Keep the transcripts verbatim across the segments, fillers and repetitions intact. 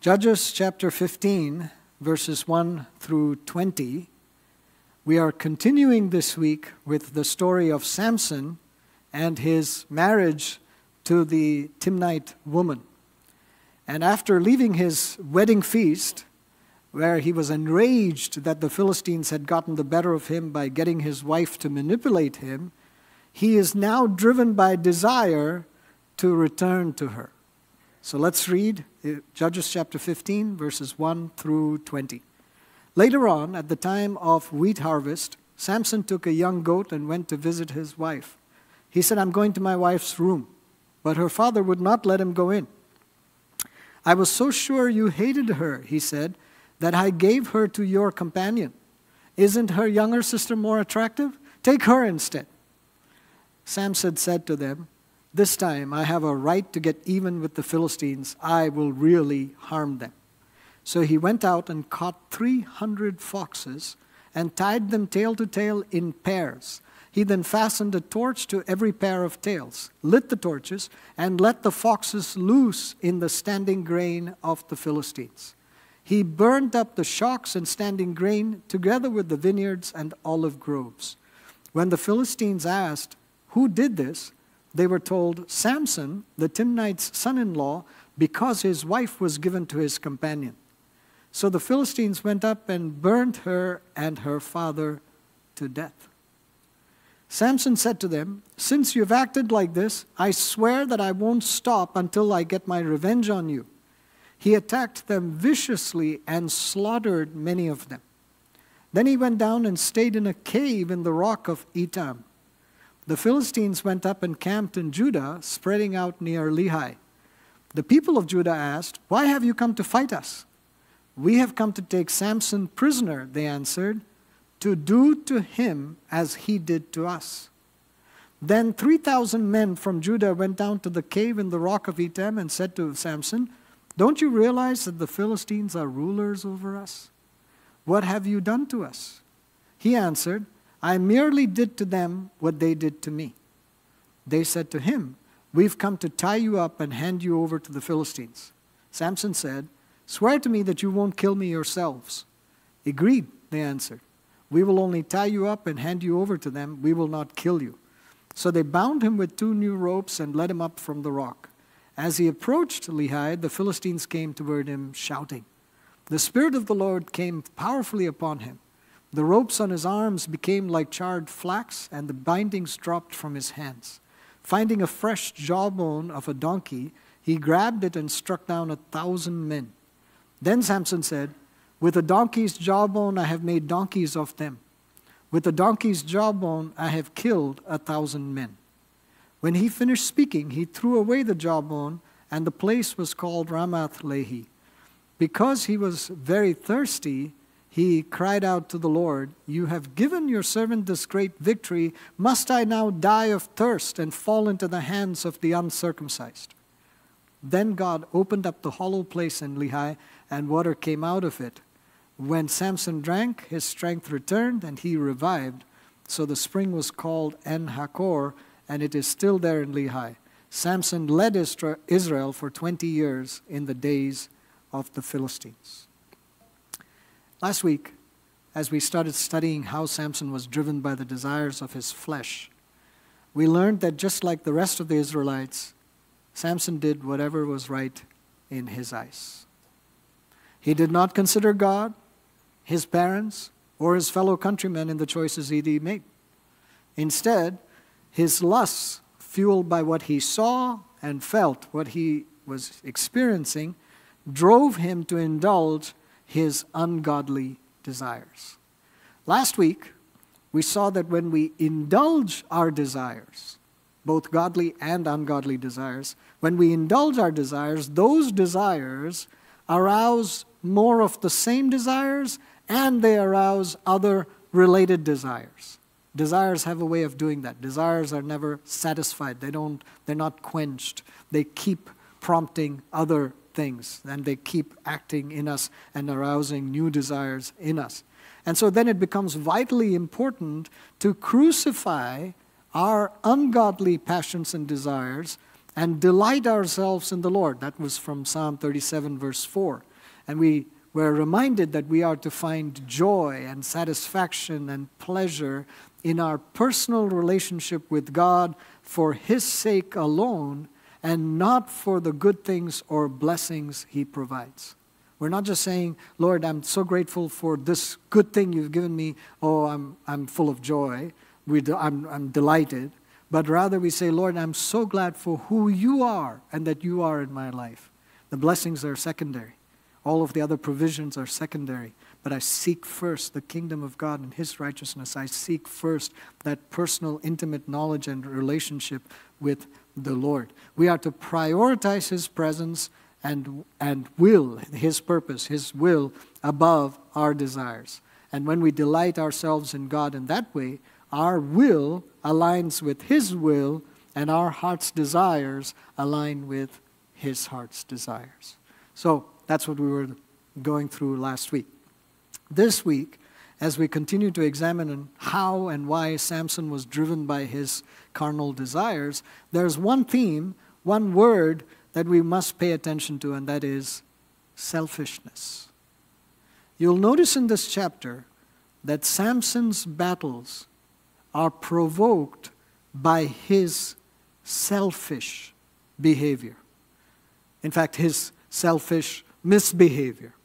Judges chapter fifteen, verses one through twenty. We are continuing this week with the story of Samson and his marriage to the Timnite woman. And after leaving his wedding feast, where he was enraged that the Philistines had gotten the better of him by getting his wife to manipulate him, he is now driven by desire to return to her. So let's read Judges chapter fifteen, verses one through twenty. Later on, at the time of wheat harvest, Samson took a young goat and went to visit his wife. He said, "I'm going to my wife's room." But her father would not let him go in. "I was so sure you hated her," he said, "that I gave her to your companion. Isn't her younger sister more attractive? Take her instead." Samson said to them, "This time I have a right to get even with the Philistines. I will really harm them." So he went out and caught three hundred foxes and tied them tail to tail in pairs. He then fastened a torch to every pair of tails, lit the torches, and let the foxes loose in the standing grain of the Philistines. He burned up the shocks and standing grain together with the vineyards and olive groves. When the Philistines asked, "Who did this?" they were told, "Samson, the Timnite's son-in-law, because his wife was given to his companion." So the Philistines went up and burned her and her father to death. Samson said to them, "Since you've acted like this, I swear that I won't stop until I get my revenge on you." He attacked them viciously and slaughtered many of them. Then he went down and stayed in a cave in the rock of Etam. The Philistines went up and camped in Judah, spreading out near Lehi. The people of Judah asked, "Why have you come to fight us?" "We have come to take Samson prisoner," they answered, "to do to him as he did to us." Then three thousand men from Judah went down to the cave in the rock of Etam and said to Samson, "Don't you realize that the Philistines are rulers over us? What have you done to us?" He answered, "I merely did to them what they did to me." They said to him, "We've come to tie you up and hand you over to the Philistines." Samson said, "Swear to me that you won't kill me yourselves." "Agreed," they answered. "We will only tie you up and hand you over to them. We will not kill you." So they bound him with two new ropes and led him up from the rock. As he approached Lehi, the Philistines came toward him, shouting. The Spirit of the Lord came powerfully upon him. The ropes on his arms became like charred flax, and the bindings dropped from his hands. Finding a fresh jawbone of a donkey, he grabbed it and struck down a thousand men. Then Samson said, "With a donkey's jawbone I have made donkeys of them. With a donkey's jawbone I have killed a thousand men." When he finished speaking, he threw away the jawbone, and the place was called Ramath Lehi. Because he was very thirsty, he cried out to the Lord, "You have given your servant this great victory. Must I now die of thirst and fall into the hands of the uncircumcised?" Then God opened up the hollow place in Lehi, and water came out of it. When Samson drank, his strength returned, and he revived. So the spring was called En-Hakor, and it is still there in Lehi. Samson led Israel for twenty years in the days of the Philistines. Last week, as we started studying how Samson was driven by the desires of his flesh, we learned that just like the rest of the Israelites, Samson did whatever was right in his eyes. He did not consider God, his parents, or his fellow countrymen in the choices he made. Instead, his lusts, fueled by what he saw and felt, what he was experiencing, drove him to indulge his ungodly desires. Last week, we saw that when we indulge our desires, both godly and ungodly desires, when we indulge our desires, those desires arouse more of the same desires, and they arouse other related desires. Desires have a way of doing that. Desires are never satisfied. They don't, they're not quenched. They keep prompting other things, and they keep acting in us and arousing new desires in us. And so then it becomes vitally important to crucify our ungodly passions and desires and delight ourselves in the Lord. That was from Psalm thirty-seven, verse four. And we were reminded that we are to find joy and satisfaction and pleasure in our personal relationship with God for His sake alone, and not for the good things or blessings He provides. We're not just saying, Lord, I'm so grateful for this good thing you've given me. Oh, I'm, I'm full of joy. We do, I'm, I'm delighted. But rather we say, Lord, I'm so glad for who you are and that you are in my life. The blessings are secondary. All of the other provisions are secondary. But I seek first the kingdom of God and His righteousness. I seek first that personal, intimate knowledge and relationship with the Lord. We are to prioritize His presence and, and will, His purpose, His will above our desires. And when we delight ourselves in God in that way, our will aligns with His will, and our heart's desires align with His heart's desires. So that's what we were going through last week. This week, as we continue to examine how and why Samson was driven by his carnal desires, there's one theme, one word that we must pay attention to, and that is selfishness. You'll notice in this chapter that Samson's battles are provoked by his selfish behavior. In fact, his selfish misbehavior.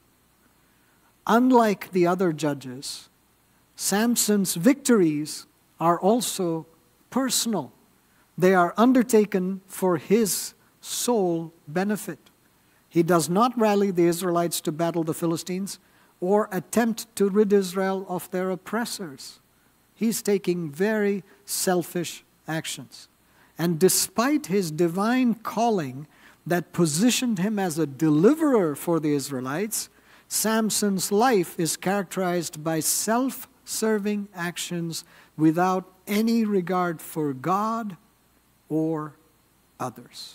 Unlike the other judges, Samson's victories are also personal. They are undertaken for his sole benefit. He does not rally the Israelites to battle the Philistines or attempt to rid Israel of their oppressors. He's taking very selfish actions. And despite his divine calling that positioned him as a deliverer for the Israelites, Samson's life is characterized by self-serving actions without any regard for God or others.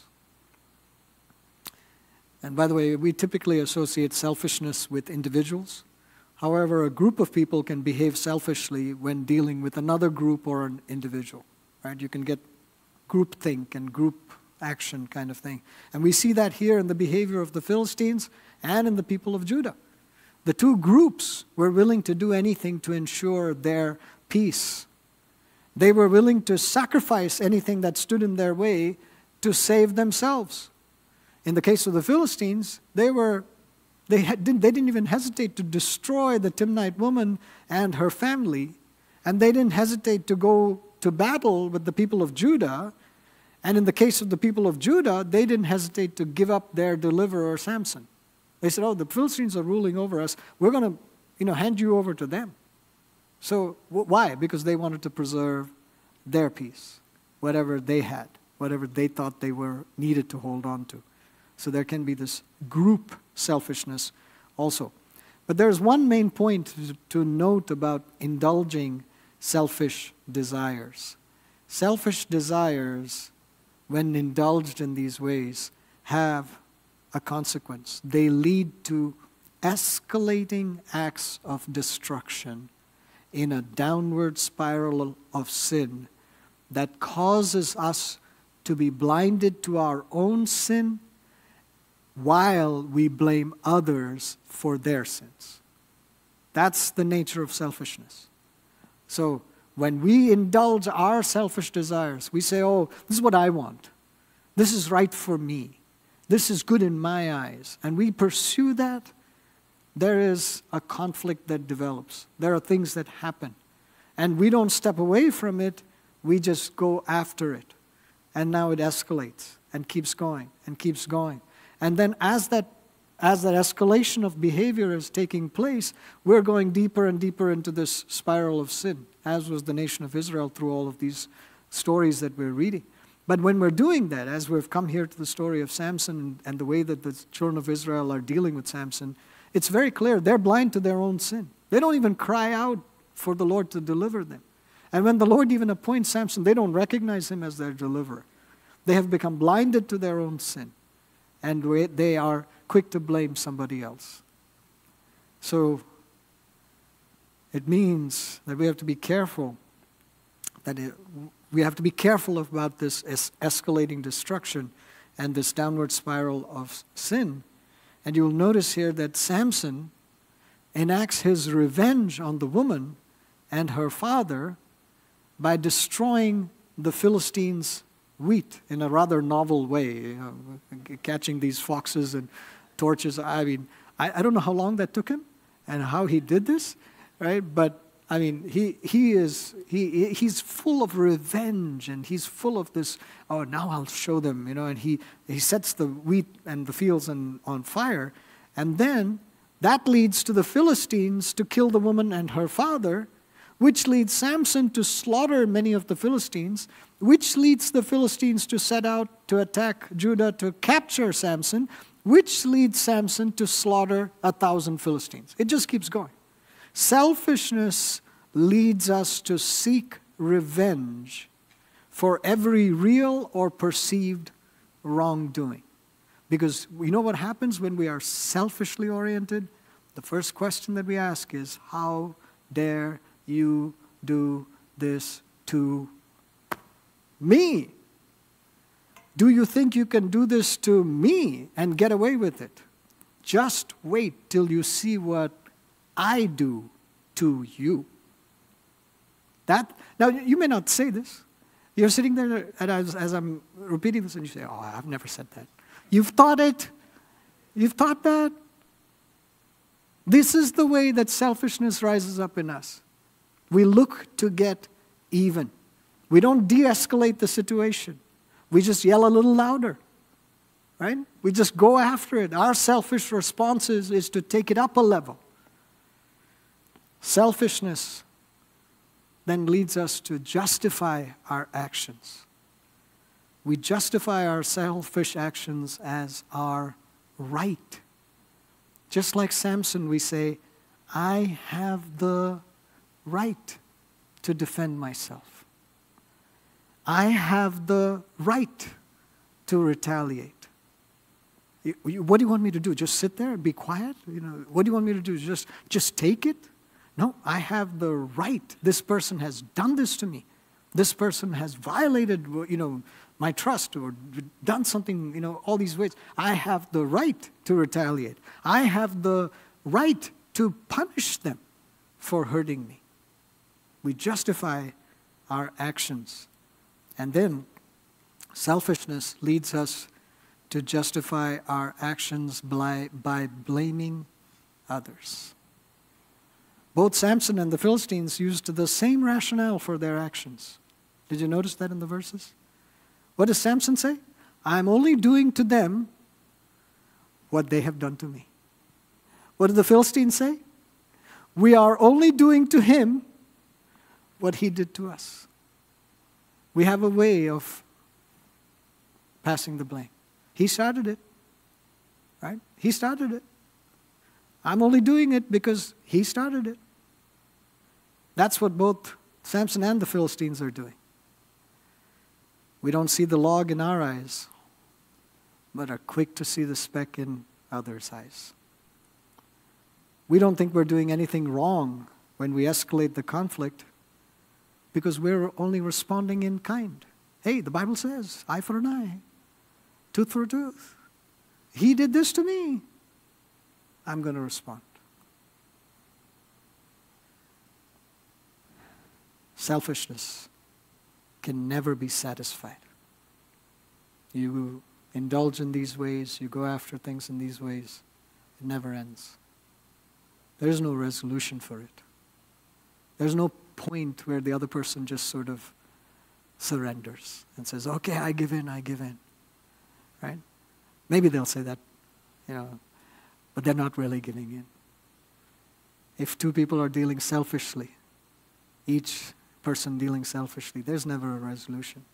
And by the way, we typically associate selfishness with individuals. However, a group of people can behave selfishly when dealing with another group or an individual. Right? You can get groupthink and group action kind of thing. And we see that here in the behavior of the Philistines and in the people of Judah. The two groups were willing to do anything to ensure their peace. They were willing to sacrifice anything that stood in their way to save themselves. In the case of the Philistines, they were they had, didn't, they didn't even hesitate to destroy the Timnite woman and her family, and they didn't hesitate to go to battle with the people of Judah. And in the case of the people of Judah, they didn't hesitate to give up their deliverer Samson. They said, oh, the Philistines are ruling over us. We're going to, you know, hand you over to them. So wh- why? Because they wanted to preserve their peace, whatever they had, whatever they thought they were needed to hold on to. So there can be this group selfishness also. But there's one main point to note about indulging selfish desires. Selfish desires, when indulged in these ways, have a consequence. They lead to escalating acts of destruction in a downward spiral of sin that causes us to be blinded to our own sin while we blame others for their sins. That's the nature of selfishness. So when we indulge our selfish desires, we say, oh, this is what I want. This is right for me. This is good in my eyes. And we pursue that, there is a conflict that develops. There are things that happen. And we don't step away from it, we just go after it. And now it escalates and keeps going and keeps going. And then as that as that escalation of behavior is taking place, we're going deeper and deeper into this spiral of sin, as was the nation of Israel through all of these stories that we're reading. But when we're doing that, as we've come here to the story of Samson and the way that the children of Israel are dealing with Samson, it's very clear they're blind to their own sin. They don't even cry out for the Lord to deliver them. And when the Lord even appoints Samson, they don't recognize him as their deliverer. They have become blinded to their own sin. And they are quick to blame somebody else. So it means that we have to be careful, that it, we have to be careful about this es- escalating destruction and this downward spiral of sin. And you'll notice here that Samson enacts his revenge on the woman and her father by destroying the Philistines' wheat in a rather novel way, you know, catching these foxes and torches. I mean, I, I don't know how long that took him and how he did this, right? But I mean, he he is he he's full of revenge, and he's full of this. Oh, now I'll show them, you know. And he he sets the wheat and the fields on, on fire, and then that leads to the Philistines to kill the woman and her father, which leads Samson to slaughter many of the Philistines, which leads the Philistines to set out to attack Judah to capture Samson, which leads Samson to slaughter a thousand Philistines. It just keeps going. Selfishness leads us to seek revenge for every real or perceived wrongdoing. Because you know what happens when we are selfishly oriented? The first question that we ask is, how dare you do this to me? Do you think you can do this to me and get away with it? Just wait till you see what I do to you. That, now, you may not say this. You're sitting there and as, as I'm repeating this and you say, oh, I've never said that. You've thought it. You've thought that. This is the way that selfishness rises up in us. We look to get even. We don't de-escalate the situation. We just yell a little louder, right? We just go after it. Our selfish response is, is to take it up a level. Selfishness then leads us to justify our actions. We justify our selfish actions as our right. Just like Samson, we say, I have the right to defend myself. I have the right to retaliate. You, you, what do you want me to do? Just sit there and be quiet? You know, what do you want me to do? Just, just take it? No, I have the right. This person has done this to me. This person has violated, you know, my trust or done something, you know, all these ways. I have the right to retaliate. I have the right to punish them for hurting me. We justify our actions. And then selfishness leads us to justify our actions by, by blaming others. Both Samson and the Philistines used the same rationale for their actions. Did you notice that in the verses? What does Samson say? I'm only doing to them what they have done to me. What did the Philistines say? We are only doing to him what he did to us. We have a way of passing the blame. He started it, right? He started it. I'm only doing it because he started it. That's what both Samson and the Philistines are doing. We don't see the log in our eyes, but are quick to see the speck in others' eyes. We don't think we're doing anything wrong when we escalate the conflict because we're only responding in kind. Hey, the Bible says, eye for an eye, tooth for a tooth. He did this to me. I'm going to respond. Selfishness can never be satisfied. You indulge in these ways, you go after things in these ways, it never ends. There is no resolution for it. There's no point where the other person just sort of surrenders and says, okay, I give in, I give in. Right? Maybe they'll say that, you know, but they're not really giving in. If two people are dealing selfishly, each person dealing selfishly, there's never a resolution.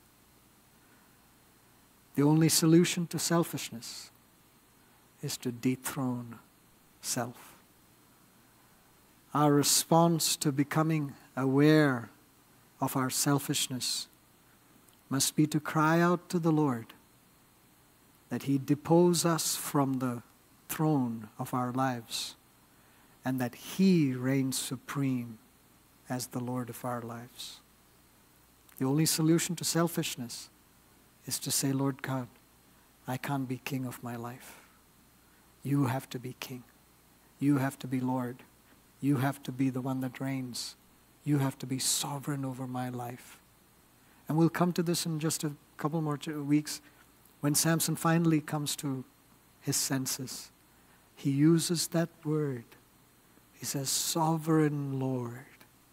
The only solution to selfishness is to dethrone self. Our response to becoming aware of our selfishness must be to cry out to the Lord that He depose us from the throne of our lives and that He reigns supreme as the Lord of our lives. The only solution to selfishness is to say, Lord God, I can't be king of my life. You have to be king. You have to be Lord. You have to be the one that reigns. You have to be sovereign over my life. And we'll come to this in just a couple more weeks when Samson finally comes to his senses. He uses that word. He says, sovereign Lord.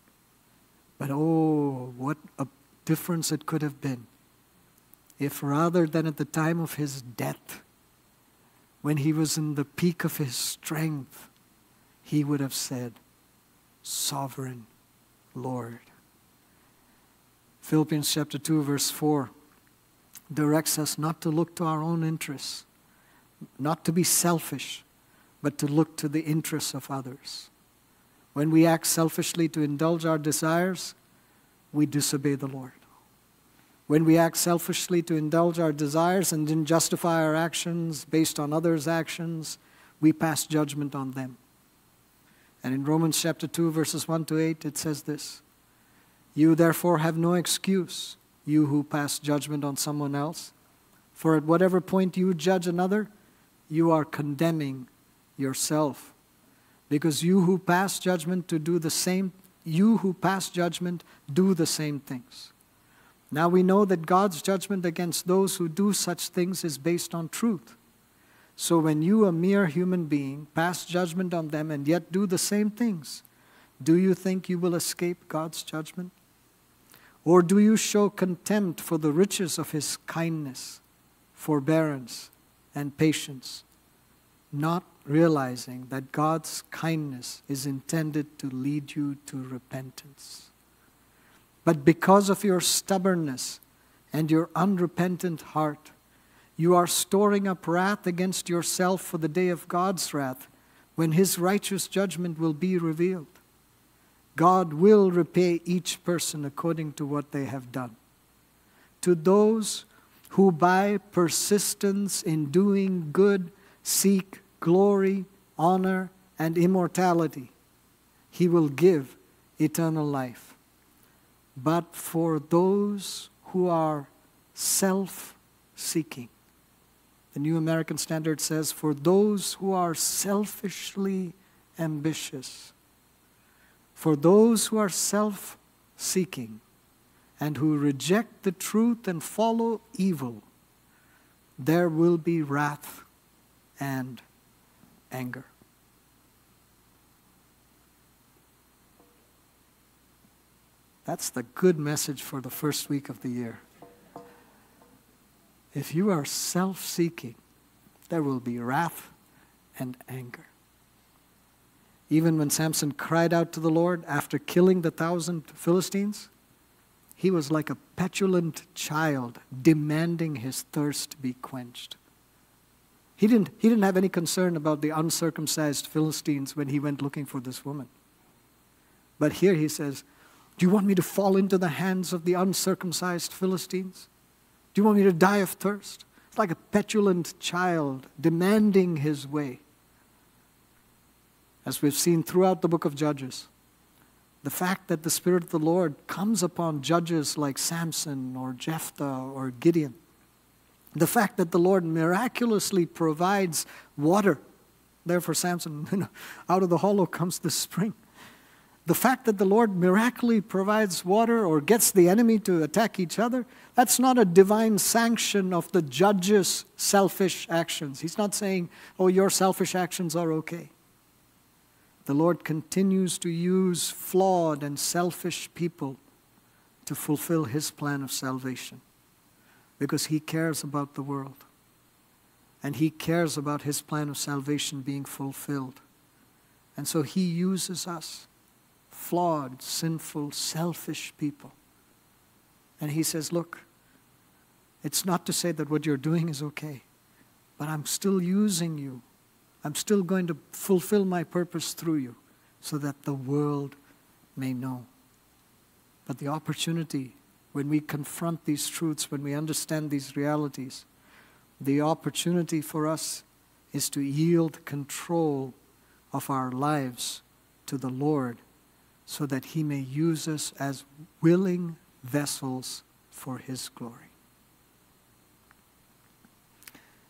But oh, what a difference it could have been if rather than at the time of his death, when he was in the peak of his strength, he would have said, sovereign Lord. Philippians chapter two, verse four directs us not to look to our own interests, not to be selfish, but to look to the interests of others. When we act selfishly to indulge our desires, we disobey the Lord. When we act selfishly to indulge our desires and then justify our actions based on others' actions, we pass judgment on them. And in Romans chapter two, verses one to eight, it says this, you therefore have no excuse, you who pass judgment on someone else. For at whatever point you judge another, you are condemning yourself. Because you who pass judgment to do the same, you who pass judgment do the same things. Now we know that God's judgment against those who do such things is based on truth. So when you, a mere human being, pass judgment on them and yet do the same things, do you think you will escape God's judgment? Or do you show contempt for the riches of His kindness, forbearance, and patience, not realizing that God's kindness is intended to lead you to repentance? But because of your stubbornness and your unrepentant heart, you are storing up wrath against yourself for the day of God's wrath, when His righteous judgment will be revealed. God will repay each person according to what they have done. To those who by persistence in doing good seek glory, honor, and immortality, He will give eternal life. But for those who are self-seeking, the New American Standard says, for those who are selfishly ambitious, for those who are self-seeking and who reject the truth and follow evil, there will be wrath and anger. That's the good message for the first week of the year. If you are self-seeking, there will be wrath and anger. Even when Samson cried out to the Lord after killing the thousand Philistines, he was like a petulant child demanding his thirst be quenched. He didn't, he didn't have any concern about the uncircumcised Philistines when he went looking for this woman. But here he says, do you want me to fall into the hands of the uncircumcised Philistines? Do you want me to die of thirst? It's like a petulant child demanding his way. As we've seen throughout the book of Judges, the fact that the Spirit of the Lord comes upon judges like Samson or Jephthah or Gideon, the fact that the Lord miraculously provides water, there for Samson, you know, out of the hollow comes the spring. The fact that the Lord miraculously provides water or gets the enemy to attack each other, that's not a divine sanction of the judge's selfish actions. He's not saying, oh, your selfish actions are okay. The Lord continues to use flawed and selfish people to fulfill His plan of salvation because He cares about the world. And He cares about His plan of salvation being fulfilled. And so He uses us, flawed, sinful, selfish people. And He says, look, it's not to say that what you're doing is okay, but I'm still using you. I'm still going to fulfill my purpose through you so that the world may know. But the opportunity, when we confront these truths, when we understand these realities, the opportunity for us is to yield control of our lives to the Lord so that He may use us as willing vessels for His glory.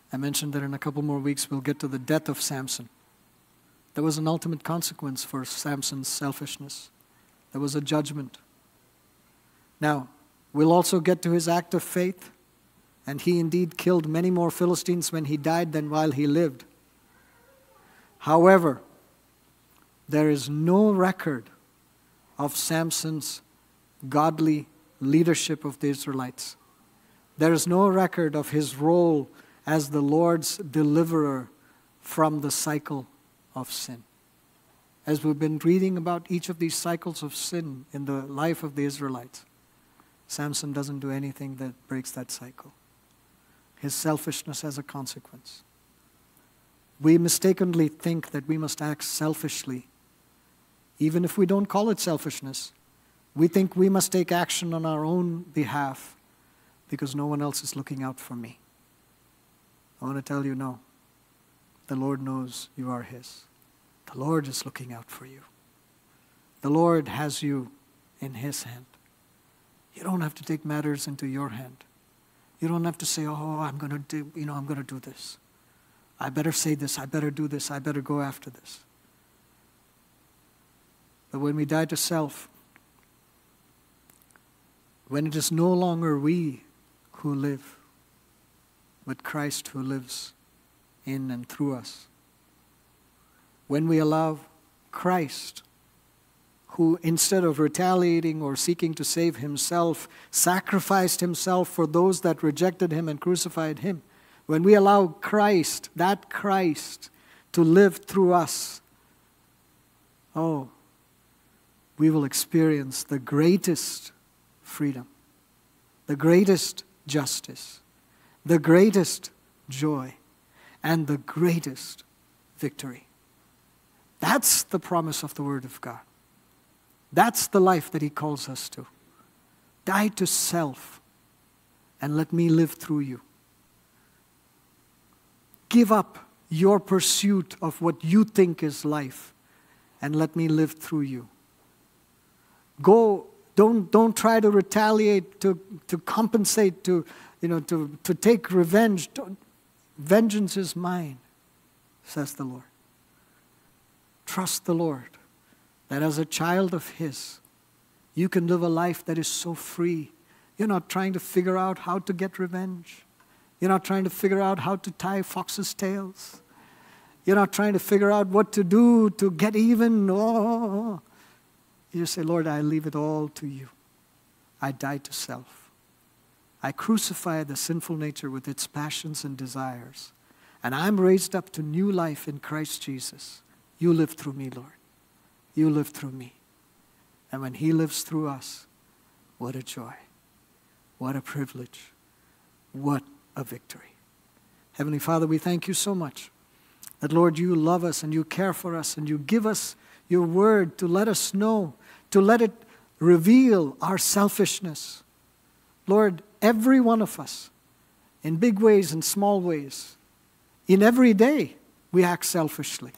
I mentioned that in a couple more weeks we'll get to the death of Samson. There was an ultimate consequence for Samson's selfishness. There was a judgment. Now, we'll also get to his act of faith, and he indeed killed many more Philistines when he died than while he lived. However, there is no record of Samson's godly leadership of the Israelites. There is no record of his role as the Lord's deliverer from the cycle of sin. As we've been reading about each of these cycles of sin in the life of the Israelites, Samson doesn't do anything that breaks that cycle. His selfishness has a consequence. We mistakenly think that we must act selfishly. Even if we don't call it selfishness, we think we must take action on our own behalf because no one else is looking out for me. I want to tell you, no. The Lord knows you are His. The Lord is looking out for you. The Lord has you in His hand. You don't have to take matters into your hand. You don't have to say, oh, I'm going to do, you know, I'm going to do this. I better say this, I better do this, I better go after this. But when we die to self, when it is no longer we who live, but Christ who lives in and through us, when we allow Christ, who instead of retaliating or seeking to save himself, sacrificed himself for those that rejected him and crucified him, when we allow Christ, that Christ, to live through us, oh, we will experience the greatest freedom, the greatest justice, the greatest joy, and the greatest victory. That's the promise of the Word of God. That's the life that He calls us to. Die to self and let me live through you. Give up your pursuit of what you think is life and let me live through you. Go, don't, don't try to retaliate, to, to compensate, to, you know, to, to take revenge. Don't, vengeance is mine, says the Lord. Trust the Lord that as a child of His, you can live a life that is so free. You're not trying to figure out how to get revenge. You're not trying to figure out how to tie foxes' tails. You're not trying to figure out what to do to get even. No. You just say, Lord, I leave it all to you. I die to self. I crucify the sinful nature with its passions and desires. And I'm raised up to new life in Christ Jesus. You live through me, Lord. You live through me. And when He lives through us, what a joy. What a privilege. What a victory. Heavenly Father, we thank you so much that, Lord, you love us and you care for us and you give us your word to let us know, to let it reveal our selfishness. Lord, every one of us, in big ways and small ways, in every day, we act selfishly.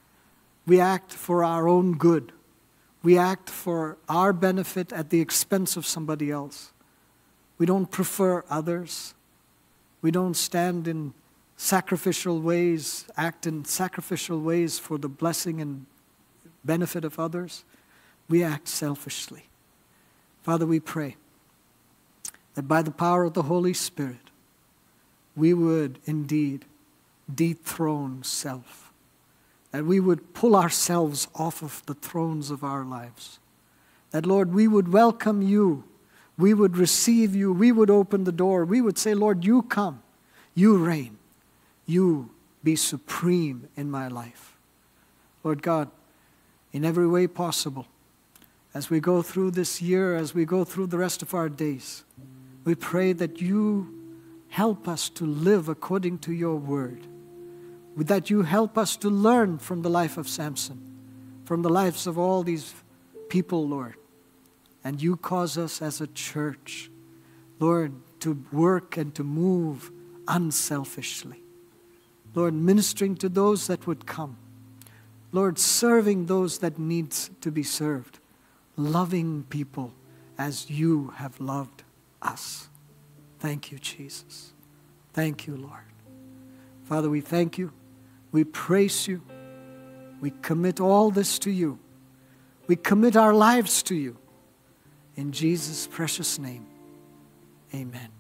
We act for our own good. We act for our benefit at the expense of somebody else. We don't prefer others. We don't stand in sacrificial ways, act in sacrificial ways for the blessing and benefit of others. We act selfishly. Father, we pray that by the power of the Holy Spirit, we would indeed dethrone self. That we would pull ourselves off of the thrones of our lives. That, Lord, we would welcome you. We would receive you. We would open the door. We would say, Lord, you come. You reign. You be supreme in my life. Lord God, in every way possible, as we go through this year, as we go through the rest of our days, we pray that you help us to live according to your word. That you help us to learn from the life of Samson, from the lives of all these people, Lord. And you cause us as a church, Lord, to work and to move unselfishly. Lord, ministering to those that would come. Lord, serving those that need to be served. Loving people as you have loved us. Thank you, Jesus. Thank you, Lord. Father, we thank you. We praise you. We commit all this to you. We commit our lives to you. In Jesus' precious name, amen.